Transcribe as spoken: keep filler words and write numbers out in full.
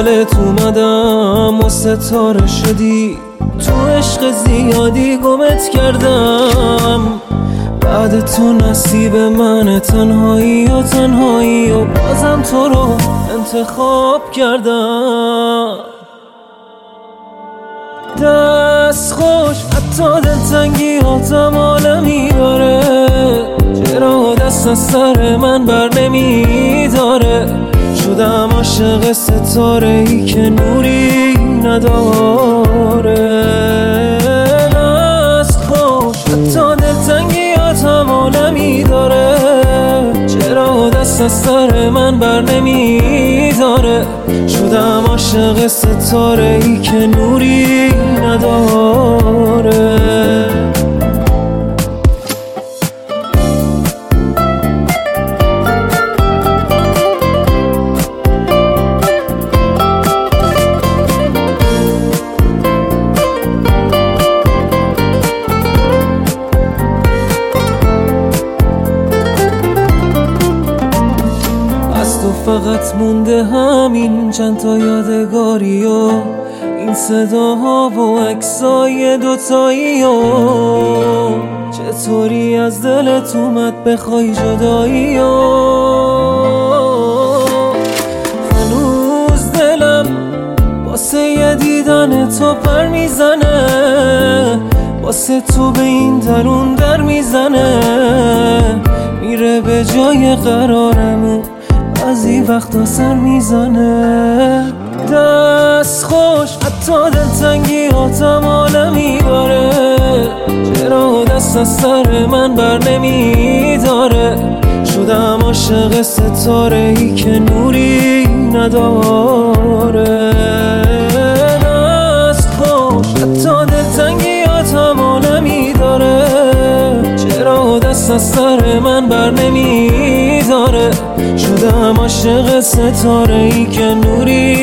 دلت اومدم و ستاره شدی، تو عشق زیادی گمت کردم. بعد تو نصیب من تنهایی و تنهایی و بازم تو رو انتخاب کردم. دست خوش حتی دلتنگی آتم عالمی داره، چرا دست از سر من بر نمی داره. شدم عاشق ستاره ای که نوری نداره. دست خوش حتی دلتنگی آتم عالمی داره، چرا دست از سر من بر نمی داره. شدم عاشق ستاره ای که نوری نداره. فقط مونده همین چند تا یادگاری و این صداها و عکسای دوتایی و چطوری از دلت اومد بخوای جدایی و هنوز دلم واسه یه دیدن تو پر میزنه، واسه تو به این درون در میزنه. میره به جای قرارمون بعضی وقتا سر میزنه. دست خوش حتی دلتنگی آتم عالمی داره، چرا دست از سر من بر نمی داره. شدم عاشق ستاره ای که نوری نداره. دست خوش حتی دلتنگی آتم عالمی داره، چرا دست از سر من بر نمی داره. شدم عاشق ستاره ای که نوری